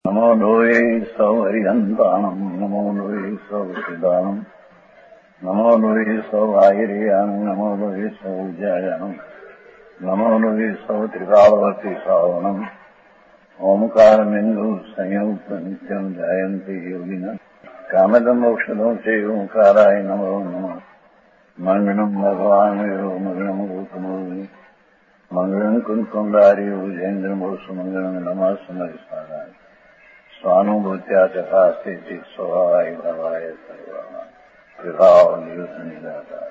नमो लोये सौहरिहन्ताणम् नमो लोये सौहृदानम् नमो लोये सौभागिर्यानम् नमो लोये सौजायानम् नमो लोये सौत्रिकावती सावनम् ओंकारमिन्दु संयुक्त नित्यम् जायन्ति योगिनः कामदम् मोक्षदम् च ओंकाराय नमो नमः मङ्गलम् भगवान् वीरो मङ्गलम् रूपमोहि मङ्गलम् कुन्कुण्डारि भुजेन्द्रमोसु मङ्गलम् नमः समरिसाराय स्वानुभूत्या चकास्ते स्वभावाय भवाय सर्वभाव निदाता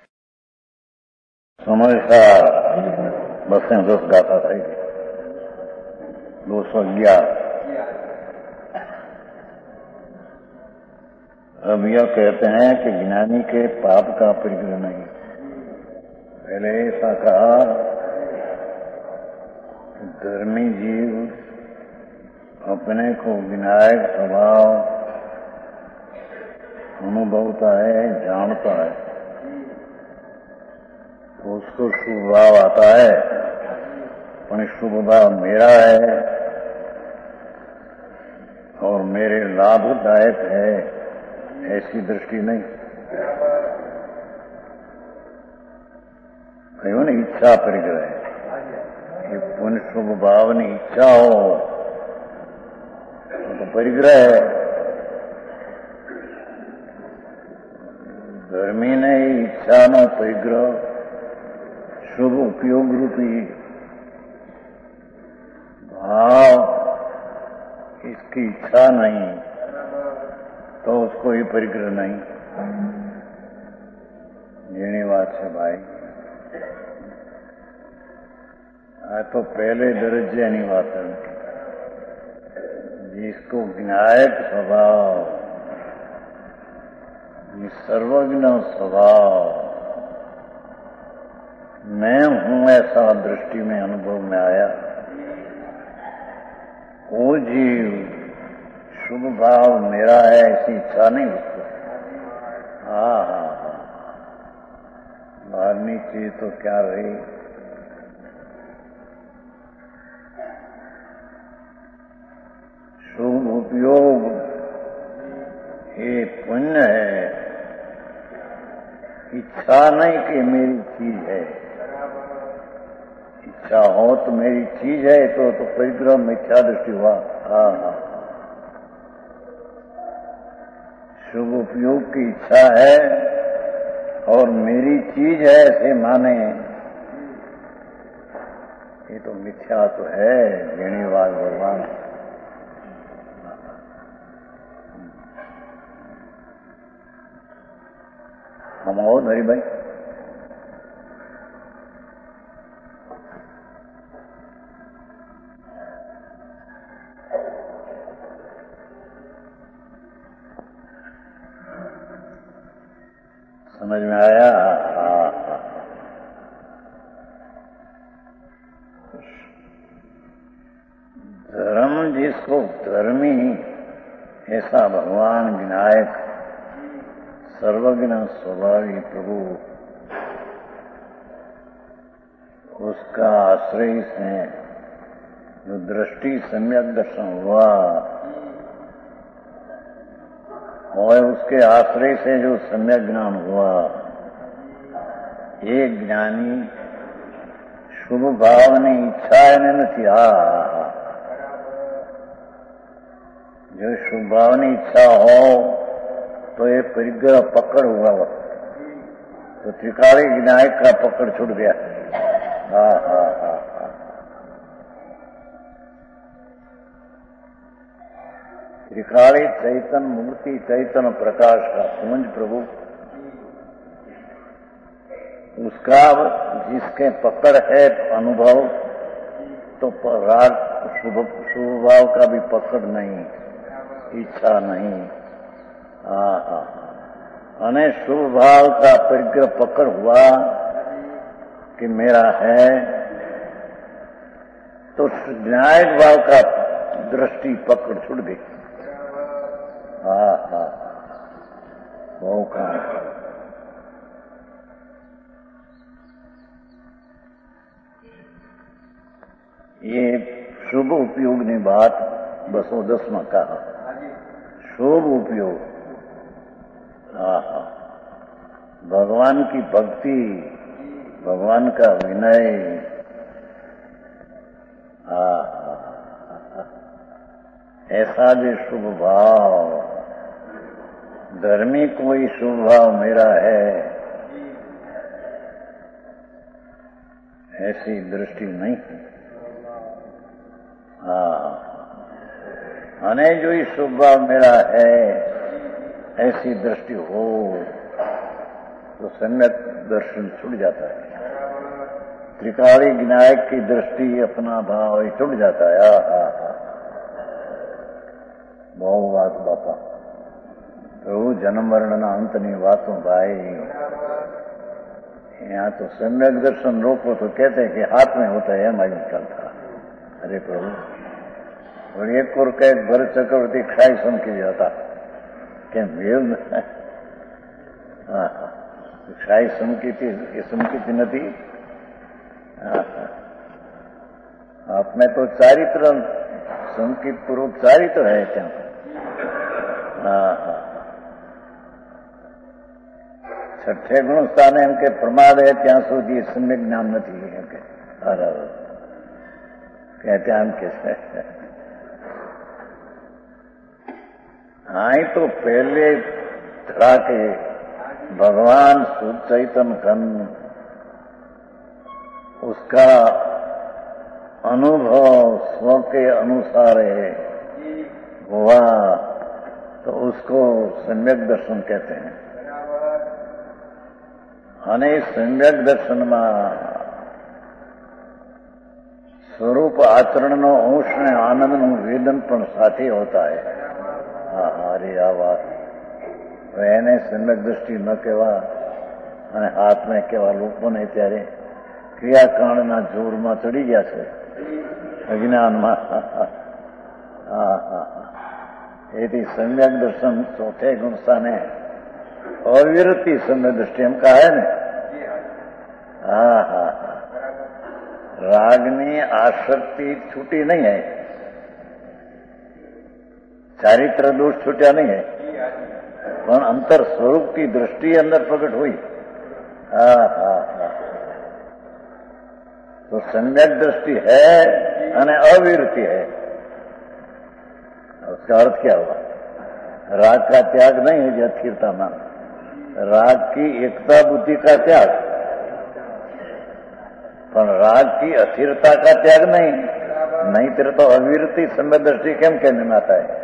समझा बसें बस गाता था 211। अब यह कहते हैं कि ज्ञानी के पाप का परिग्रह नहीं। पहले ऐसा कहा धर्मी जीव अपने को विनायक स्वभाव अनुभवता है, जानता है, तो उसको शुभ भाव आता है, पर शुभ भाव मेरा है और मेरे लाभदायक है, ऐसी दृष्टि नहीं। कहो ना इच्छा परिग्रह है कि पुण्य शुभ भावनी इच्छा हो तो परिग्रह है। धर्मी ने इच्छा न परिग्रह शुभ उपयोग रूपी भाव इसकी इच्छा नहीं तो उसको ही परिग्रह नहीं। जेनी बात है भाई, तो पहले दर्जे नहीं बात है जिसको विनायक स्वभाव सर्वज्ञ स्वभाव मैं हूं ऐसा दृष्टि में अनुभव में आया, वो जीव शुभ भाव मेरा है ऐसी इच्छा नहीं उसको। हाँ, मारनी चीज तो क्या रही। शुभ उपयोग ये पुण्य है, इच्छा नहीं कि मेरी चीज है। इच्छा हो तो मेरी चीज है तो परिग्रह मिथ्या दृष्टि हुआ। हाँ, शुभ उपयोग की इच्छा है और मेरी चीज है ऐसे माने, ये तो मिथ्या तो है। धन्यवाद भगवान। हम और हरि भाई समझ में आया। धर्म जिसको धर्मी ऐसा भगवान विनायक सर्वज्ञ स्वभावी प्रभु उसका आश्रय से जो दृष्टि सम्यक दर्शन हुआ और उसके आश्रय से जो सम्यक ज्ञान हुआ, एक ज्ञानी शुभ भावनी इच्छा ने नहीं। जो शुभ भावनी इच्छा हो तो ये परिग्रह पकड़ हुआ तो त्रिकाली विनायक का पकड़ छूट गया। हाँ। त्रिकाली चैतन्य मूर्ति चैतन्य प्रकाश का पुंज प्रभु, उसका जिसके पकड़ है अनुभव तो राग शुभ भाव का भी पकड़ नहीं, इच्छा नहीं। अने शुभ भाव का परिग्रह पकड़ हुआ कि मेरा है तो विनायक भाव का दृष्टि पकड़ छूट गई। वो काम ये शुभ उपयोगनी बात 210 कहा शुभ उपयोग। भगवान की भक्ति, भगवान का विनय, ऐसा जो शुभ भाव, धर्मी कोई शुभ भाव मेरा है, ऐसी दृष्टि नहीं। अने जो ही शुभ भाव मेरा है, ऐसी दृष्टि हो तो सम्यक दर्शन छूट जाता है। त्रिकाली विनायक की दृष्टि, अपना भाव ही छूट जाता है। बहु बात बापा, प्रभु जन्म मरण अंतनी बातों भाई, यहाँ तो सम्यक दर्शन रोको तो कहते हैं कि हाथ में होता है, हमारी निकलता। अरे प्रभु, और एक और कह भरत चक्रवर्ती खाई समकी जाता કે મેળ ખાઈ સમકીતી એ સમકીતી નથી। आप में तो चारित्र संकित पूर्वक चारित्र है क्या? छठे गुण स्थाने एम के प्रमाद है ત્યાં સુધી सम्यक ज्ञान નથી એમ કે कहते हम कैसे। हाँ तो पहले धड़ा के भगवान शुद्ध चैतन्य घन, उसका अनुभव स्व के अनुसार हुआ तो उसको सम्यक दर्शन कहते हैं। અને सम्यक दर्शन में स्वरूप आचरण अंश ने आनंद वेदन पण साथे होता है। अरे आ बात એને सम्यक दृष्टि न कहेवा અને हाथ में केवा लोगों ने त्यारे क्रियाकांड ना जोर में चढ़ी गया है अज्ञान में। यदि सम्यक दर्शन चौथे गुण स्थाने अविरति सम्यक दृष्टि हम कहा है ने। रागनी आसक्ति छूटी नहीं है, चारित्र दोष छूटा नहीं है, पर अंतर स्वरूप की दृष्टि अंदर प्रकट हुई। तो सम्यक दृष्टि है और अविरति है। उसका अर्थ क्या हुआ? राग का त्याग नहीं है जो स्थिरता में, राग की एकता बुद्धि का त्याग, पर राग की अस्थिरता का त्याग नहीं तेरे तो अविरति सम्यक दृष्टि केम कहने में आता है।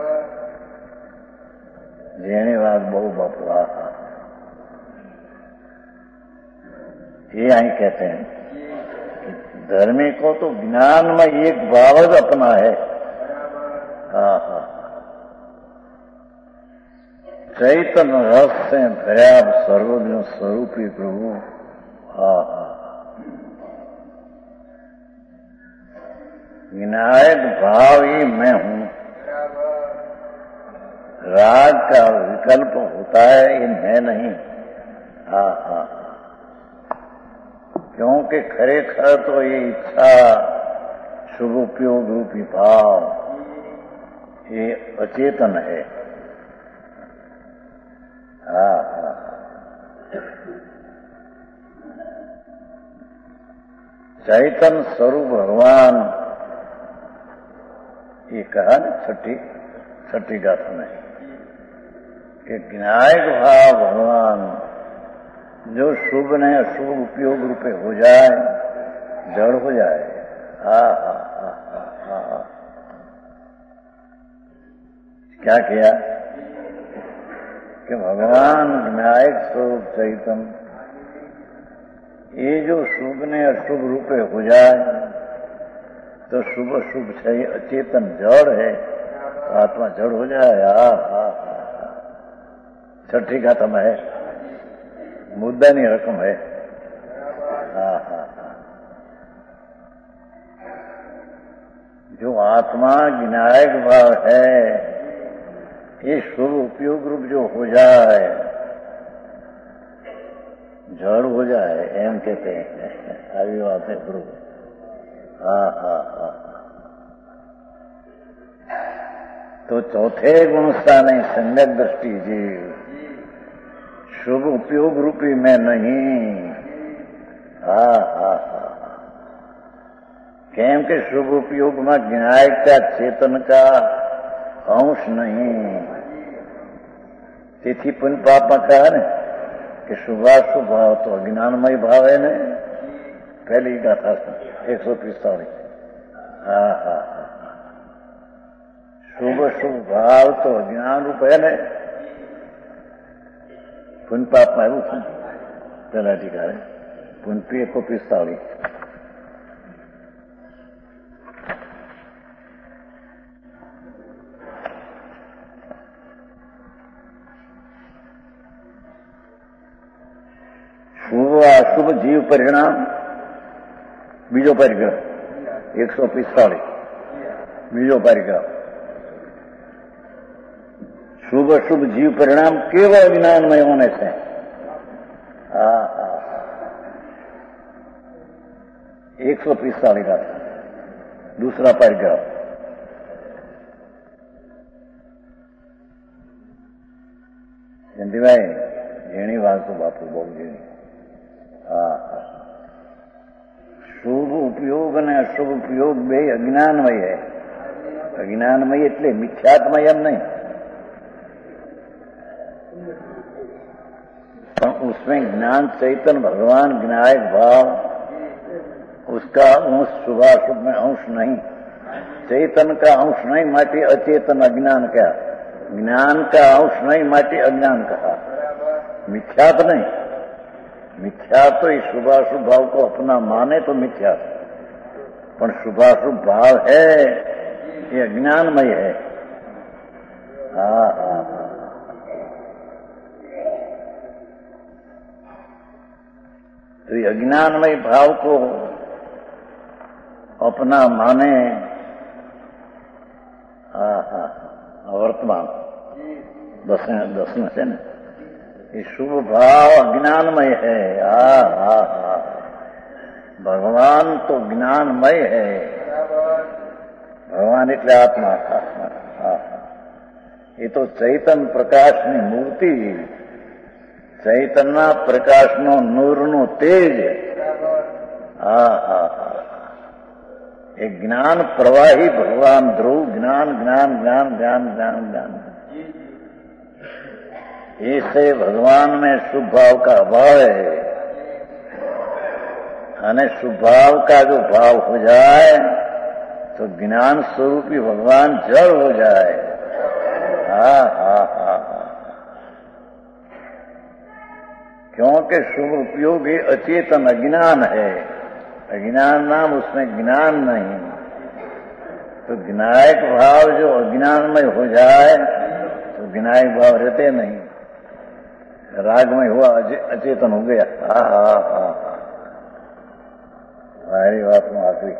जेने बात बहु बापू ये आई कहते हैं कि धर्मी को तो ज्ञान में एक भाव अपना है। चैतन्य रस से भर्या सर्वज्ञ स्वरूपी प्रभु। विनायक भाव ही मैं हूं। राग का विकल्प होता है, ये मैं नहीं। क्योंकि खरेखर तो ये इच्छा शुभ उपयोग रूपी भाव ये अचेतन है। चैतन्य स्वरूप भगवान ये कहा ना छठी गाथा में कि विनायक भाव भगवान जो शुभ ने अशुभ उपयोग रूपे हो जाए, जड़ हो जाए। क्या किया कि भगवान विनायक स्वरूप चैतन्य ये जो शुभ ने अशुभ रूपे हो जाए तो शुभ अशुभ अचेतन जड़ है, आत्मा जड़ हो जाए। छठी गाथा में है, मुद्दा नहीं रकम है। जो आत्मा विनायक भाव है ये शुभ उपयोग रूप जो हो जाए, जड़ हो जाए, एम कहते हैं। अभी बात है गुरु। तो चौथे गुण स्थाने सम्यक दृष्टि जीव, शुभ उपयोग रूपी में नहीं। केम के शुभ उपयोग में ज्ञाय का चेतन का अंश नहीं। तिथि पुण्य पाप में कहा न कि शुभाशुभ भाव तो अज्ञानमय भाव है न, पहली गाथा 145। शुभ शुभ भाव तो अज्ञान रूप है न, पुण्य पाप में એવું છે પેલા ટીકા પુણ્ય 145। શુભ અશુભ જીવ પરિણામ બીજો પરિગ્રહ 145 બીજો પરિગ્રહ। शुभ अशुभ जीव परिणाम केवल ज्ञानमय होने से। 145 का दूसरा परिग्रह। जयंती भाई झेणी बात तो बापू बहुत झेणी। शुभ उपयोग ने अशुभ उपयोग बे अज्ञानमय है। अज्ञानमय એટલે મિથ્યાત્મય એમ નહીં, उसमें ज्ञान चैतन्य भगवान ज्ञायक भाव उसका अंश शुभाशुभ में अंश नहीं, चैतन्य का अंश नहीं माटी अचेतन अज्ञान का, ज्ञान का अंश नहीं माटी अज्ञान का। मिथ्या तो नहीं, मिथ्या तो इस शुभाशुभ भाव को अपना माने तो मिथ्या, पर शुभाशुभ भाव है ये अज्ञानमय है। तो ये अज्ञानमय भाव को अपना माने वर्तमान दसना से न ये शुभ भाव अज्ञानमय है। भगवान तो ज्ञानमय है। भगवान એટલે आत्मा। ये तो चैतन्य प्रकाश ની મૂર્તિ, चैतन्य प्रकाश नो नूर नो तेज। एक ज्ञान प्रवाही भगवान ध्रुव ज्ञान ज्ञान ज्ञान ज्ञान ज्ञान ज्ञान। ऐसे भगवान में शुभ भाव का अभाव है, અને शुभ भाव का जो भाव हो जाए तो ज्ञान स्वरूपी भगवान जड़ हो जाए। क्योंकि शुभ उपयोगी अचेतन अज्ञान है, अज्ञान नाम उसमें ज्ञान नहीं। तो ज्ञायक भाव जो अज्ञानमय हो जाए तो ज्ञायक भाव रहते नहीं, रागमय हुआ अचेतन हो गया। हमारी बात में आखिरी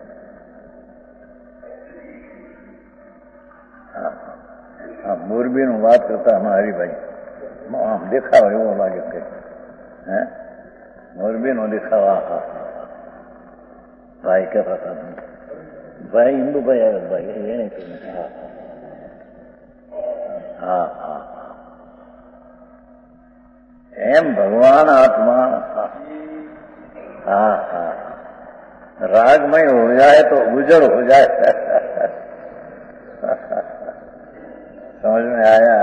मोरबी नु बात करता हमारी भाई आम देखा एवं लागे कई है मोरबी नो देखावा। भाई कहता था भाई हिंदू भाई आया भाई ये नहीं तुम्हें। एम भगवान आत्मा रागमय हो जाए तो गुजर हो जाए। समझ में आया?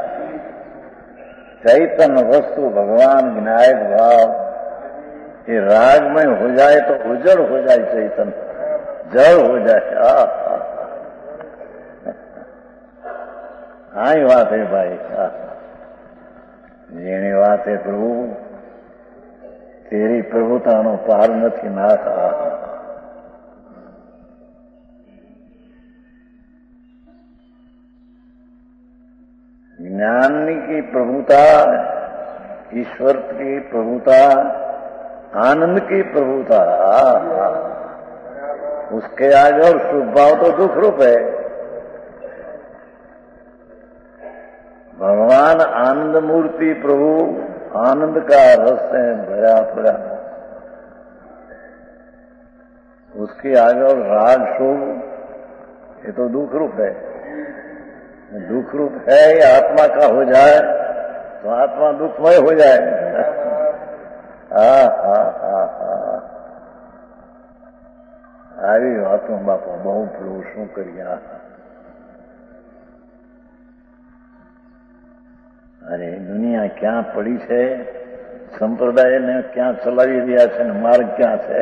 चैतन्य वस्तु भगवान विनायक भाव ये रागमय हो जाए तो उजड़ हो जाए, चैतन्य जड़ हो जाए। हाँ ही बात है भाई, जेनी बात है प्रभु तेरी प्रभुतानो पार નથી નાથ। ज्ञान की प्रभुता, ईश्वर की प्रभुता, आनंद की प्रभुता, उसके आगे और शुभ भाव तो दुख रूप है। भगवान आनंद मूर्ति प्रभु आनंद का रस है भरा भरा, उसके आगे और राग शुभ ये तो दुख रूप है। दुख रूप है ये आत्मा का हो जाए तो आत्मा दुखमय हो जाए। આવી વાતો બાપા બહુ પેલું શું કર્યા. અરે દુનિયા ક્યાં પડી છે, સંપ્રદાયને ક્યાં ચલાવી રહ્યા છે ને માર્ગ ક્યાં છે.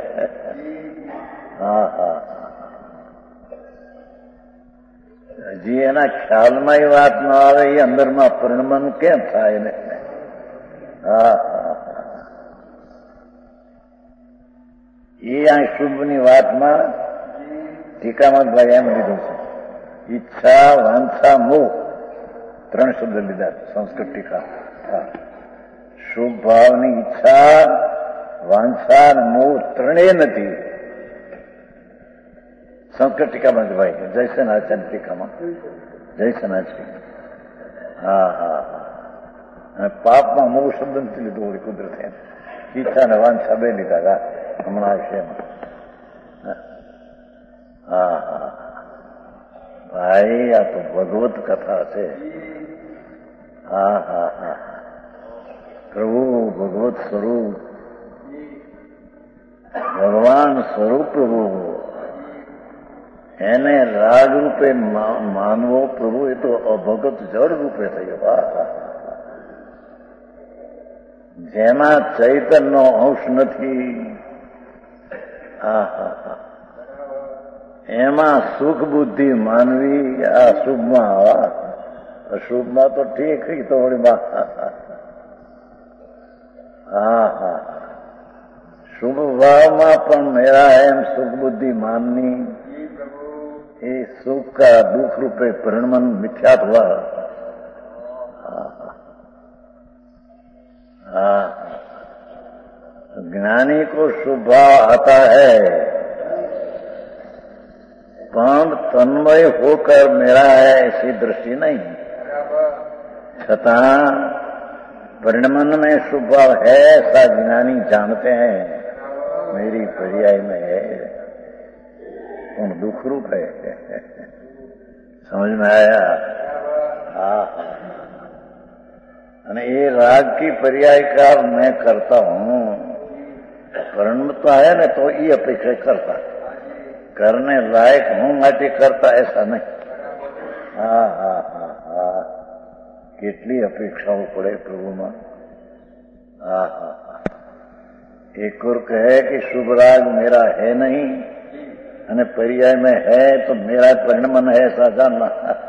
હજી એના ખ્યાલમાં એ વાત ન આવે એ અંદરમાં પરિણમન કેમ થાય ને. એ આ શુભની વાતમાં ટીકામાં ભાઈ એમ લીધું છે, ઈચ્છા વાંછા મોહ 3 શબ્દ લીધા સંસ્કૃત ટીકા. શુભ ભાવની ઈચ્છા વાંછા મોહ 3 નથી. સંસ્કૃત ટીકામાં ભાઈ જયસેનાચાર્ય ટીકામાં જયસેનાચાર્ય. પાપમાં મોહ શબ્દ નથી લીધું ઓળી કુદરતે. ઈચ્છા ને વાંછા 2 લીધા હમણાં વિષયમાં. ભાઈ આ તો ભગવત કથા છે. પ્રભુ ભગવત સ્વરૂપ, ભગવાન સ્વરૂપ પ્રભુ, એને રાગ રૂપે માનવો પ્રભુ એ તો અભગત જળ રૂપે થયો. જેમાં ચૈતન્યનો અંશ નથી, એમાં સુખ બુદ્ધિ માનવી આ શુભમાં આવા. અશુભમાં તો ઠીક તો શુભ ભાવમાં પણ મેરા એમ સુખ બુદ્ધિ માનની એ सुख का दुख रूपे परिणमन मिथ्यात हुआ। ज्ञानी को शुभ भाव आता है, पर तन्मय होकर मेरा है ऐसी दृष्टि नहीं। छता परिणमन में शुभ भाव है ऐसा ज्ञानी जानते हैं, मेरी पर्याय में है कौन दुख रूप है। समझ में आया? અને એ રાગ की पर्याय का मैं करता हूँ, परिणमता है ना तो ये अपेक्षा करता, करने लायक हूँ मैं करता ऐसा नहीं। કેટલી અપેક્ષાઓ પડે પ્રભુમાં। एक और कहे कि शुभ राग मेरा है नहीं અને पर्याय में है तो मेरा परिणमन है ऐसा जानना।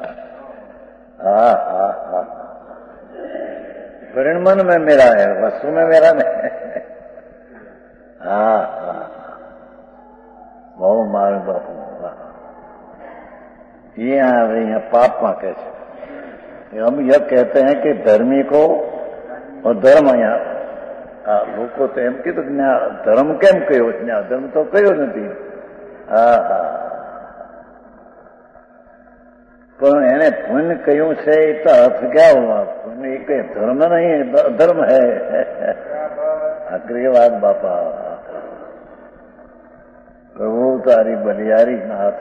परिणमन में मेरा है, वस्तु में मेरा नहीं। બહુ મારું બાપુ यहाँ पाप में कैसे हम यह कहते हैं कि धर्मी को और धर्म यहाँ લોકો તો એમ કીધું કે ધર્મ કેમ કયો, ધર્મ તો કયો નથી। પણ એને પુણ્ય કહ્યું છે એ તો અર્થ क्या हुआ? पुण्य एक धर्म नहीं है, धर्म है। आखिरी बात बापा, प्रभु तारी बलियारी नाथ।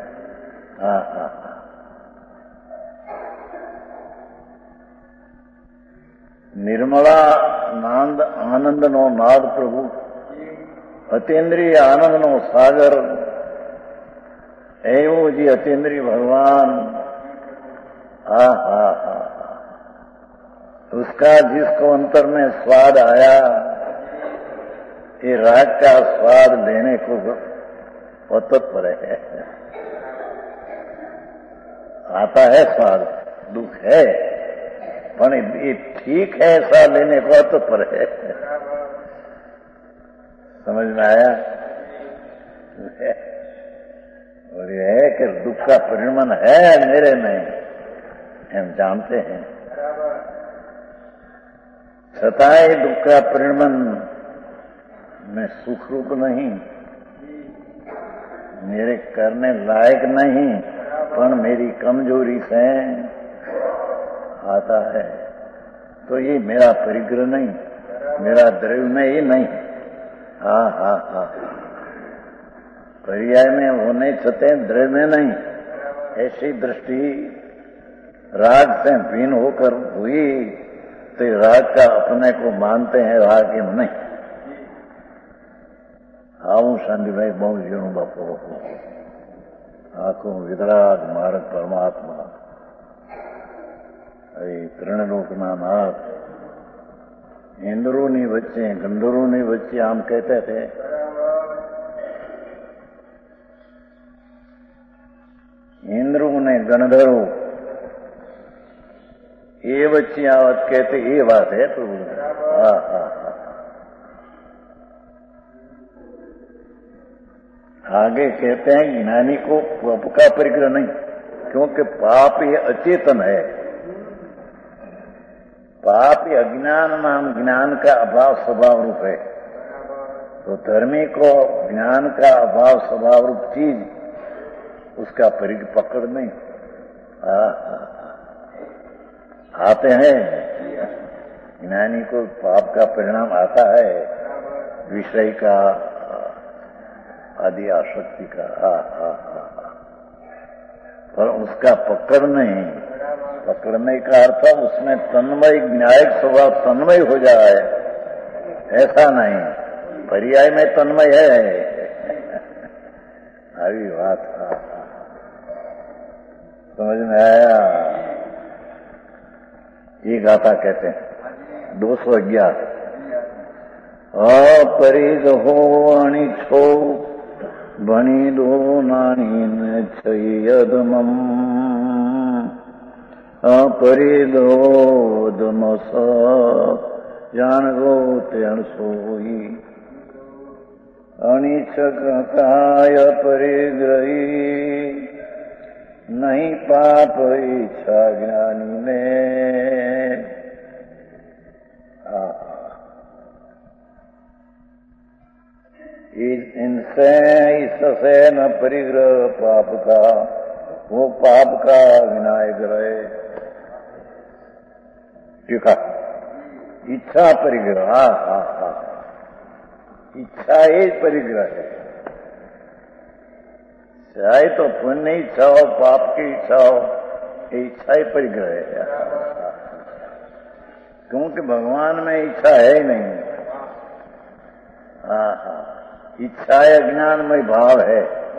निर्मला नांद आनंद नो नाद प्रभु, अतीन्द्रिय आनंद नो सागर एवं जी अतीन्द्रिय भगवान। उसका जिसको अंतर में स्वाद आया, ये राग का स्वाद लेने को तत्पर है। आता है स्वाद, दुख है, पर ये ठीक है ऐसा लेने को तत्पर है। समझ में आया? और यह है कि दुख का परिणमन है मेरे में, हम जानते हैं। छताए दुख का परिणमन में सुख रूप नहीं, मेरे करने लायक नहीं, पर मेरी कमजोरी से आता है। तो ये मेरा परिग्रह नहीं, मेरा द्रव्य में ही नहीं। पर्याय में होने छते द्रव्य में नहीं, ऐसी दृष्टि राग से भिन्न होकर हुई तो राग का अपने को मानते हैं, राग एम नहीं। आऊं शांति भाई बहु जीणु बापो आखो वितराग मार्ग परमात्मा त्रिणलोकना नाथ इंद्रों बच्चे गंधर्वों ने बच्चे आम कहते थे। इंद्रों ने गंधर्व ये बच्ची आवत कहते, ये बात है प्रभु। हाँ हाँ हाँ। आगे कहते हैं ज्ञानी को पाप का परिग्रह नहीं, क्योंकि पाप ये अचेतन है। पाप ये अज्ञान नाम ज्ञान का अभाव स्वभाव रूप है। तो धर्मी को ज्ञान का अभाव स्वभाव रूप चीज उसका पकड़ नहीं। आते हैं ज्ञानी को पाप का परिणाम आता है, विषय का आदि आसक्ति का। पर उसका पकड़ नहीं। पकड़ने का अर्थ उसमें तन्मय ज्ञायक स्वभाव तन्मय हो जाए, ऐसा नहीं। पर्याय में तन्मय है। अभी बात समझ में आया। ये गाथा कहते हैं 211 अपरिग हो अणि छो भणी दो नानी न छयदमम अपरिदो दमस जान गो त्यण सोई अनिच्छक काय परिग्रही नहीं पाप इच्छा ज्ञानी में। इनसे इससे न परिग्रह पाप का, वो पाप का विनायक रहे। ठीक है, इच्छा परिग्रह। इच्छा ही परिग्रह है। चाहे तो पुण्य इच्छा हो, पाप की इच्छा हो, ये इच्छा ही परिग्रह है। क्योंकि भगवान में इच्छा है ही नहीं। इच्छा अज्ञानमय भाव है।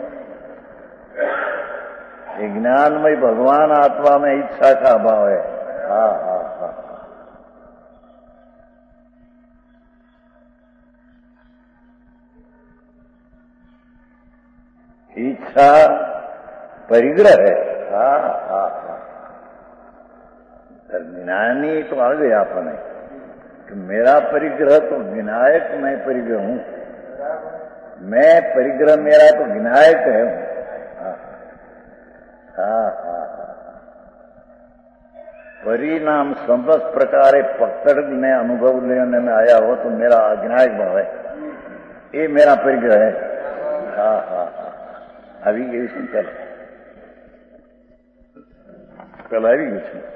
ज्ञानमय भगवान आत्मा में इच्छा का भाव है। इच्छा परिग्रह है। ज्ञानी तो आ गया अपने कि मेरा परिग्रह तो विनायक, मैं परिग्रह हूं। मैं परिग्रह मेरा तो विनायक है। परिणाम समस्त प्रकारे पकड़ने अनुभव लेने में आया हो तो मेरा विनायक भाव है, ये मेरा परिग्रह है। अभी गई सुन कल आई गई सुन।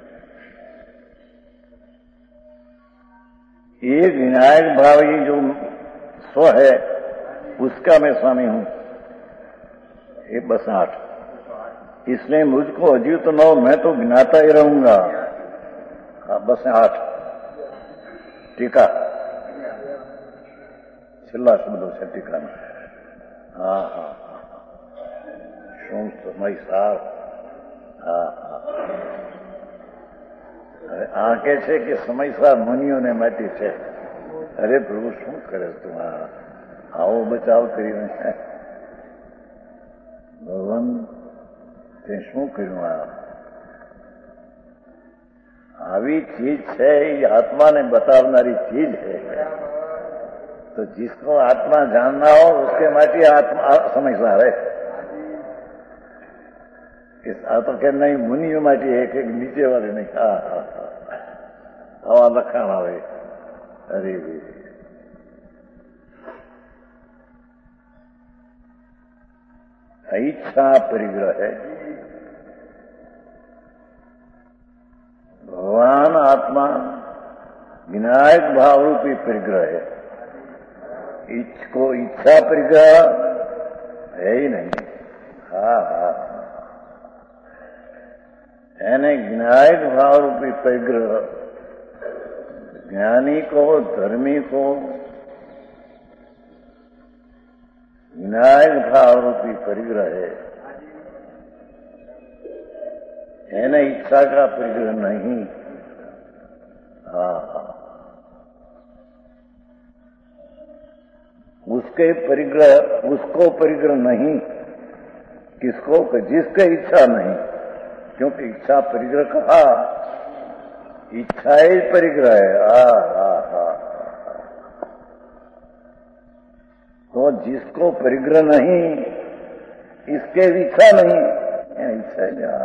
ये विनायक भाव ये जो स्व है उसका मैं स्वामी हूं। ये बस 8। इसलिए मुझको अजीत न हो, मैं तो गिनाता ही रहूंगा। बस 8 टीका छिल्ला शब्दों से टीका में। શું સમય સાર। આ કે છે કે સમયસાર મુનિઓને માટે છે। અરે પ્રભુ શું કરે તું? આવો બચાવ કર્યો ભગવાન, તે શું કર્યું? આવી ચીજ છે, એ આત્માને બતાવનારી ચીજ है। तो जिसको आत्मा जानना हो उसके माटी आत्मा समझदार है। इस तो के नहीं मुनियों माटी एक एक नीचे वाले नहीं। हवा लखाना हो। अरे इच्छा परिग्रह है। भगवान आत्मा विनायक भाव रूपी परिग्रह है। को इच्छा परिग्रह है ही नहीं। એને જ્ઞાયક ભાવ રૂપી પરિગ્રહ, ज्ञानी को धर्मी को विनायक भाव रूपी परिग्रह है, न इच्छा का परिग्रह नहीं। उसके परिग्रह, उसको परिग्रह नहीं, किसको? जिसके इच्छा नहीं, क्योंकि इच्छा परिग्रह कहा, इच्छा ही परिग्रह है। तो जिसको परिग्रह नहीं, इसके इच्छा नहीं, इच्छा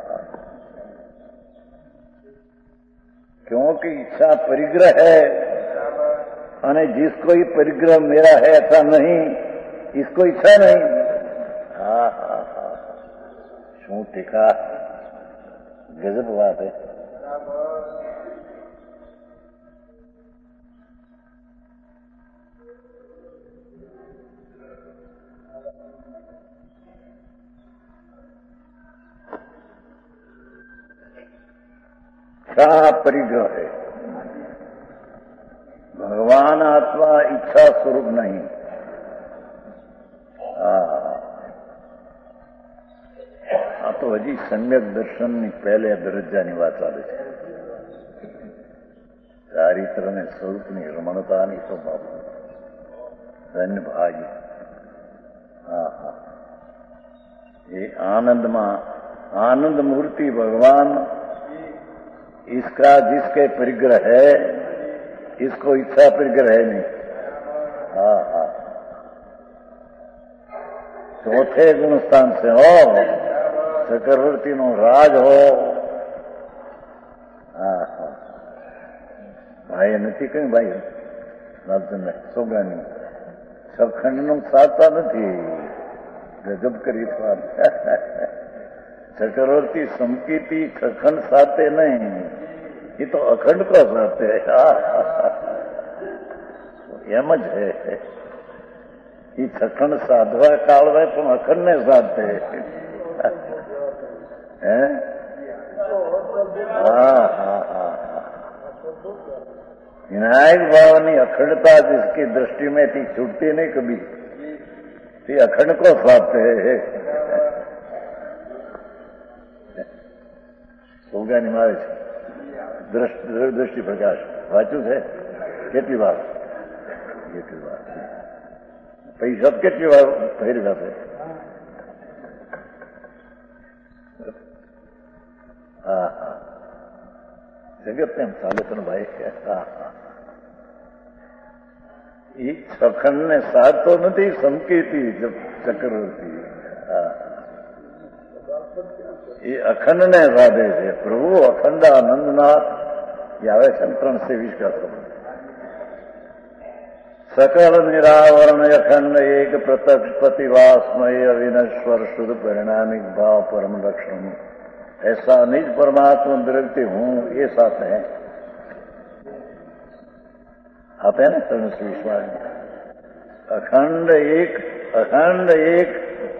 क्योंकि इच्छा परिग्रह है, અને जिसको ही परिग्रह मेरा है ऐसा नहीं, इसको इच्छा नहीं। शू टीका, गजब बात है। क्या परिग्रह है? भगवान आत्मा इच्छा स्वरूप नहीं। आ तो हजी सम्यक दर्शन पहले दरज्जानी વાત ચાલે છે। ચારિત્ર ને સ્વરૂપની રમણતાની સ્વભાવ ધન્ય ભાગ્ય। ये आनंद मूर्ति भगवान, इसका जिसके परिग्रह है, इसको इच्छा परिग्रह है नहीं। चौथे गुण स्थान से हो, चक्रवर्ती नो राज हो। भाई नहीं कहीं भाई राजन सोगानी सखंड नो साता नहीं, गजब करी बात। चक्रवर्ती समकीती खखंड साथे नहीं, ये तो अखंड को साथे है। एम ज है, ये खखंड साधवा कालवा पण अखंड ने साथे है। विनायक भावनी अखंडता जिसकी दृष्टि में थी छूटती नहीं कभी, ये अखंड को साथे है। સોગાની માં આવે છે દ્રષ્ટિ પ્રકાશ વાંચ્યું છે કેટલી વાર પૈસા કેટલી વાર ફેરવ્યા છે। જગત એમ ચાલે છે ભાઈ। એ સખંડ ને સાથ તો નથી સમકીતી ચક્રવર્તી, ये अखंड ने साधे છે। प्रभु अखंड आनंदनाथ ये आवे છે 320 का शब्द। सकल निरावरण अखंड एक प्रत्यक्ष प्रतिभासमय अविनश्वर शुद्ध परिणामिक भाव परम लक्षण, ऐसा निज परमात्मा विरक्ति हूं, ये साथ है। आते हैं ना 320 अखंड एक।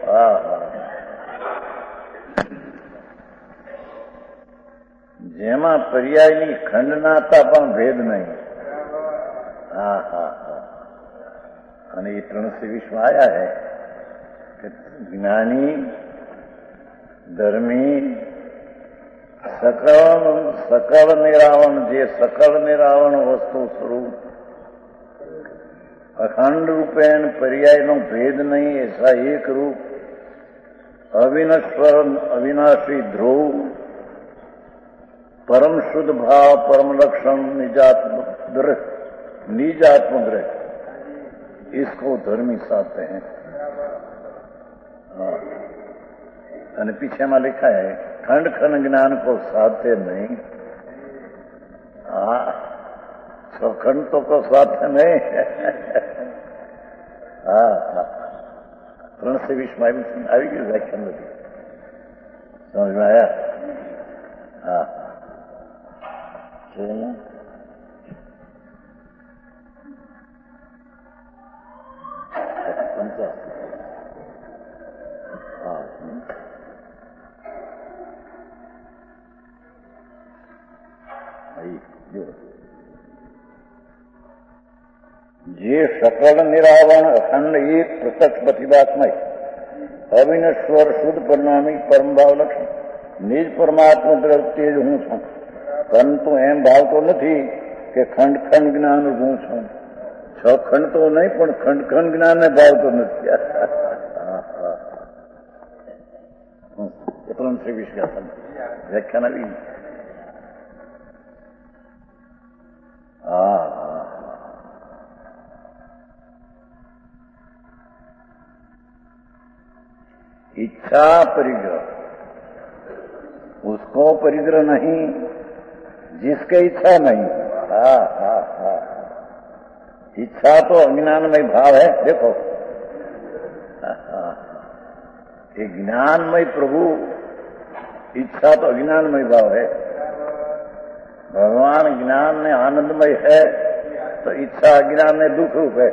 જેમાં પર્યાયની ખંડનાતા પણ ભેદ નહીં। અને એ 320 આયા है कि ज्ञानी धर्मी सकल निरावरण, जे सकल निरावरण वस्तु स्वरूप अखंड रूपेण पर्यायનો भेद नहीं, ऐसा एक रूप अविनश्वर अविनाशी ध्रुव परम शुद्ध भाव परम लक्षण निजात्म ग्रह, इसको धर्मी साधते हैं। અને पीछे में लिखा है खंड खंड ज्ञान को साधते नहीं। खंड तो को साधते नहीं। 320 में આવી ગયું વ્યાખ્યાન નથી, समझ में आया? જે સકળ નિરાવરણ અખંડ એક પ્રત્યક્ષ પ્રતિભાત્મય અવિનશ્વર શુદ્ધ પરિણામી પરમભાવ લક્ષણ નિજ પરમાત્મા દ્રવ્ય જ હું છું, પરંતુ એમ ભાવતો નથી કે ખંડ ખંડ જ્ઞાન હું છું. છ ખંડ તો નહીં, પણ ખંડ ખંડ જ્ઞાનને ભાવતો નથી. એટલું શ્રી વિશ્વાસન વ્યાખ્યાન આવી. इच्छा परिग्रह, उसको परिग्रह नहीं जिसके इच्छा नहीं. इच्छा तो अज्ञानमय भाव है. देखो, ये ज्ञानमय प्रभु, इच्छा तो अज्ञानमय भाव है. भगवान ज्ञान में आनंदमय है, तो इच्छा अज्ञान में दुख रूप है.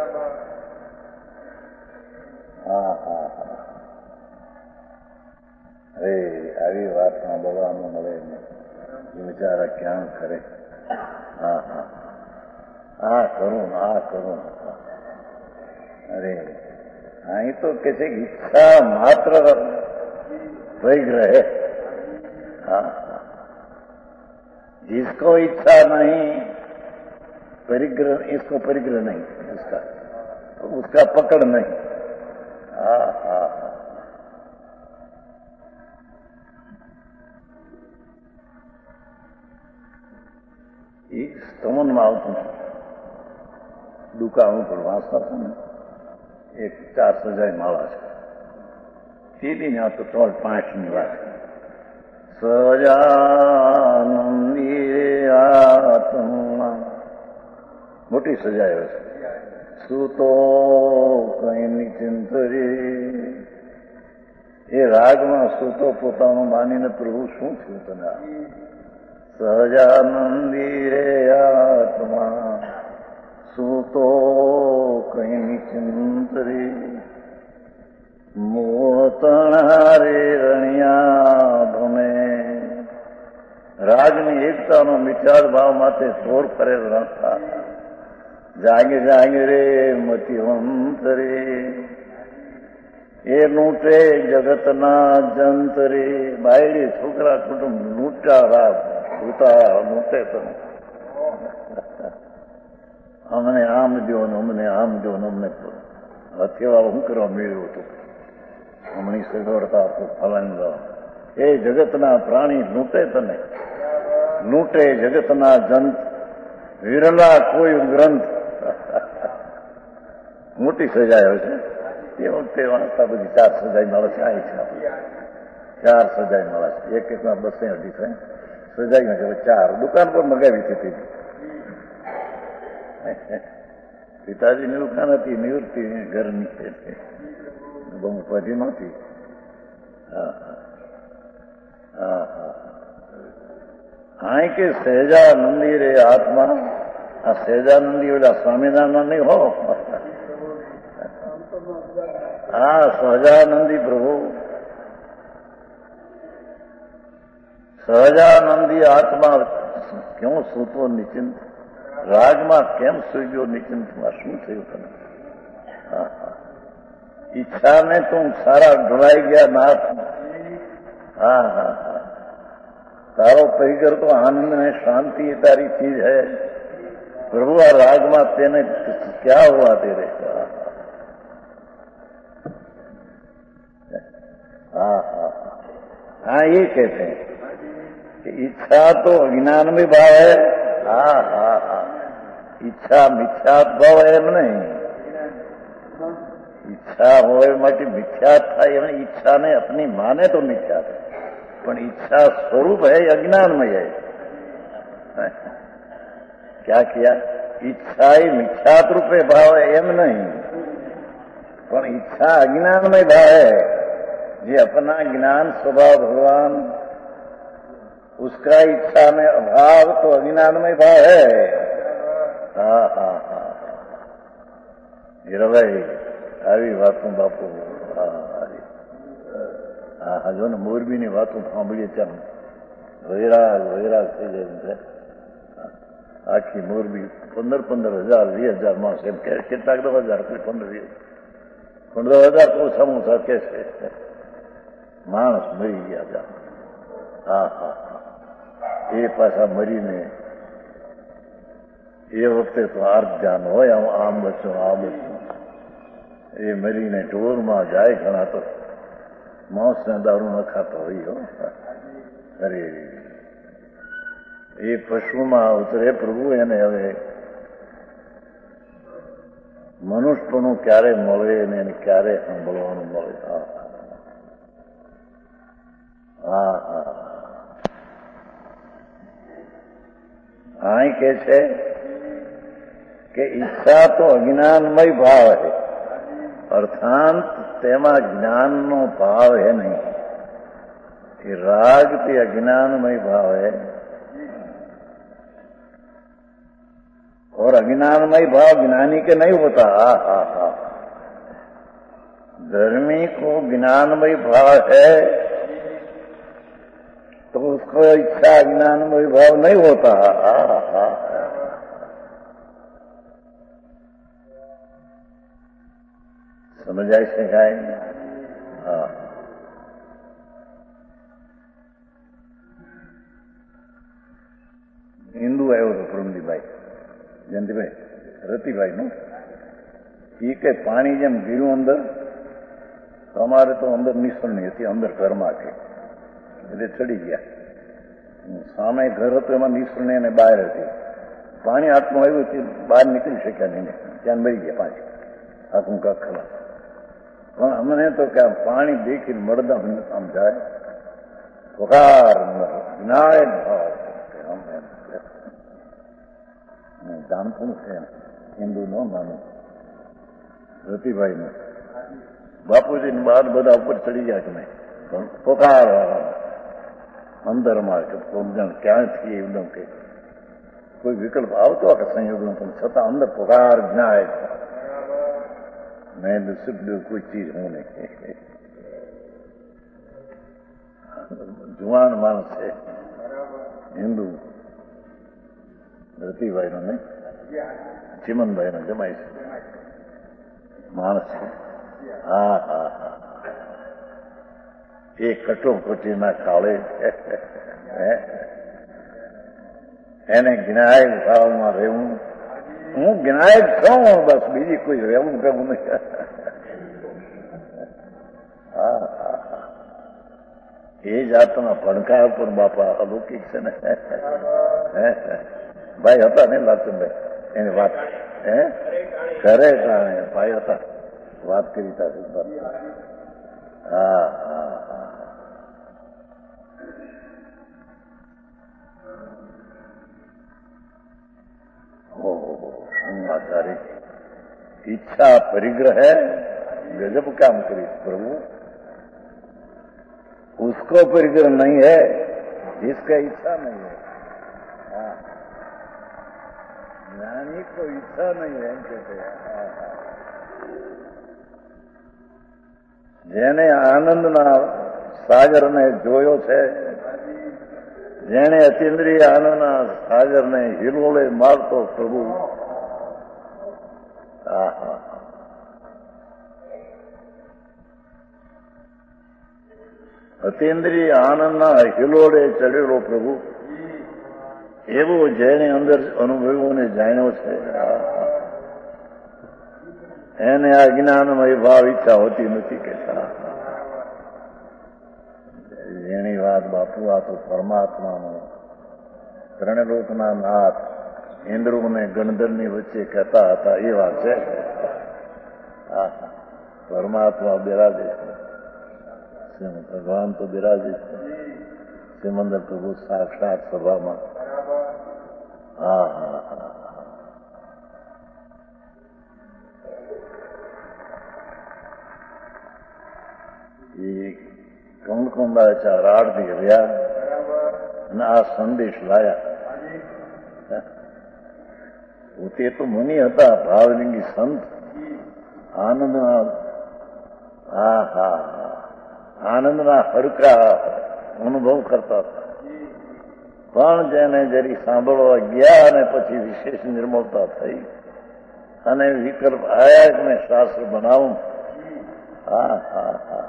अरे આવી વાતમાં બોલવાનું મળે ને એ બિચારા ક્યાં કરે. કરું. અરે અહીં તો કે છે ઈચ્છા માત્ર પરિગ્રહ है. जिसको इच्छा नहीं, परिग्रह, इसको परिग्रह नहीं, उसका पकड़ नहीं. એક સ્તમનમાં આવતું દુકાનું પર વાંચતા હતા ને, એક 4,000 માળા છે. સીધી ને આ તો 3-5ની વાત. સજાનંદી આત્મા, મોટી સજાયો છે. સૂતો કઈ નિચિંતરે, એ રાગમાં સૂતો પોતાનું માનીને પ્રભુ શું થયું તને? સહજાનંદી રે આત્મા સૂતો કઈ ચિંતરે, મોતણા રે રણિયા ભમે. રાજની એકતાનો મિથ્યાદ ભાવ માથે ચોર કરેલ રણતા. જાગે જાગે રે મતિવંતરે, એ લૂંટે જગતના જંતરે. બાયડી છોકરા કુટુંબ લૂંટા રાગ લૂંટે તમે. અમને આમ દો ને અમને આમ દો ને અમને હથિયારો શું કરવા મેળવ્યું હતું, હમણી સગવડતા ફલાન. એ જગતના પ્રાણી લૂંટે તને, લૂંટે જગતના જંત, વિરલા કોઈ ગ્રંથ. મોટી સજાયો છે. એ વખતે વાંચતા બધી 4 સજાઈ મળે છે. આ છે 4 સજાઈ મળે છે. એક એકમાં 200-250 સજાઈ છે. 4 દુકાન પર મગાવી હતી. પિતાજીની દુકાન હતી, નિવૃત્તિ ઘરની બહુ પછી નહોતી. હા કે સહેજાનંદી રે આત્મા. આ સહેજાનંદી ઓલા સ્વામિનારાયણ નહીં હો. સહજાનંદી પ્રભુ, સહજાનંદી આત્મા ક્यों સૂતો નિચિંત? રાગમાં કેમ સુઈ ગયો નિચિંતમાં? શું થયું તને? ઈચ્છાને તું સારા ઢોળાઈ ગયા નાથ. તારો પરિકર તો આનંદ ને શાंति તારી ચીજ है प्रभु. આ રાગમાં તેને क्या हुआ तेरे? हाँ ये कहते हैं कि इच्छा तो अज्ञान में भाव है. इच्छा मिथ्यात भाव है एम नहीं. इच्छा होए માટે મિથ્યાત થાય. એમ ઈચ્છાને अपनी माने तो मिथ्यात है, પણ इच्छा स्वरूप है अज्ञानमय है. क्या किया? इच्छा ही मिथ्यात रूपे भाव है एम नहीं, પણ इच्छा अज्ञानमय भाव है. ये अपना ज्ञान स्वभाव भगवान, उसका इच्छा में अभाव तो अज्ञानमय भाव है. હીરાભાઈ આવી વાતો બાપુ જો ને મોરબીની વાતો સાંભળીએ ત્યાં વૈરાગ થઈ જાય છે. આખી મોરબી 15,000 20,000 માણસ એમ કે કેટલાક 10,000 કોઈ 15,000 તો ઓછામાં ઓછા કે છે માણસ મરી ગયા. હા હા હા. એ પાછા મરીને એ વખતે તો આર્ધ્યાન હોય આમ બચ્ચો આ બચ્ચો એ મરીને ઢોરમાં જાય. ઘણા તો માંસને દારૂ ન ખાતો હોય. અરે એ પશુમાં ઉતરે પ્રભુ. એને હવે મનુષ્યપણું ક્યારે મળે ને એને ક્યારે સાંભળવાનું મળે. હા હા હા. અહીં કે છે કે ઈચ્છા તો અજ્ઞાનમય ભાવ હે, અર્થાંત તેમાં જ્ઞાનનો ભાવ है नहीं. कि राग ते अज्ञानमय भाव है और अज्ञानमय भाव ज्ञानी के नहीं होता. हा हा हा. धर्मी को ज्ञानमय भाव है तो उसको इच्छा अज्ञानमय भाव नहीं होता. हा हा. समझ आई से गाय. हाँ. હિન્દુ આવ્યો હતો પ્રમદીભાઈ, જયંતિભાઈ, રતિભાઈનું. એ કે પાણી જેમ ગીરું અંદર, તો અમારે તો અંદર નિસરણી હતી, અંદર ઘરમાં છે એટલે ચડી ગયા. સામે ઘર હતું એમાં નિસરણી અને બહાર હતી. પાણી હાથમાં આવ્યું તે બહાર નીકળી શક્યા નહીં, ત્યાં મરી ગયા પાછી આખું કાક ખલાસ. પણ અમને તો કે પાણી દેખીને મળદા આમ જાય વકાર વિનાયક ભાવ જાણતું છે હિન્દુ નો માનું રતિભાઈ નું. બાપુજી ની બહાર બધા ઉપર ચડી ગયા કે નહીં, પણ પોકાર અંદરમાં ક્યાંથી એકદમ કે કોઈ વિકલ્પ આવતો કે સંયોગનો, પણ છતાં અંદર પોકાર જ્ઞાય. મેં સુખ કોઈ ચીજ હું નહીં. જુવાન માણસ છે હિન્દુ રતિભાઈ નો નહીં, ચિમનભાઈ નો જમાય છે માણસ છે. હા હા હા. એ કટોકટીના કાળે એને જ્ઞાયક ભાવમાં રહેવું. હું જ્ઞાયક છું બસ, બીજી કોઈ રહેવું કરવું નહીં. હા હા. એ જાતના ભણકાર પર બાપા અલૌકિક છે ને. ભાઈ હતા ને લાલચંદભાઈ, એની વાત ઘરે કારણે ભાઈ હતા, વાત કરી હતા. હા હા હા. आचार्य इच्छा परिग्रह है, गजब काम करी प्रभु. उसको परिग्रह नहीं है जिसका इच्छा नहीं है. हाँ, ज्ञानी को इच्छा नहीं है कहते हैं. જેને આનંદના સાગરને જોયો છે, જેણે અતિન્દ્રિય આનંદના સાગરને હિલોળે મારતો પ્રભુ. અતિન્દ્રિય આનંદના હિલોળે ચડેલો પ્રભુ, એવો જેને અંદર અનુભવ્યો ને જાણ્યો છે, એને આ જ્ઞાનમય ભાવ ઈચ્છા હોતી નથી કહેતા. જેની વાત બાપુ, આ તો પરમાત્માનો ત્રણલોકના નાથ ઇન્દ્રો ને ગણધરની વચ્ચે કહેતા હતા એ વાત છે. પરમાત્મા બિરાજે છે, ભગવાન તો બિરાજે છે, સિમંદર પ્રભુ સાક્ષાત સભામાં. હા હા હા. એ કંકુંડાચાર 8 દી રહ્યા અને આ સંદેશ લાયા. તે તો મુનિ હતા, ભાવલિંગી સંત, આનંદના હા હા આનંદના હડકા અનુભવ કરતા હતા. પણ જેને જરી સાંભળવા ગયા અને પછી વિશેષ નિર્મળતા થઈ અને વિકલ્પ આયા કે મેં શાસ્ત્ર બનાવું. હા હા હા.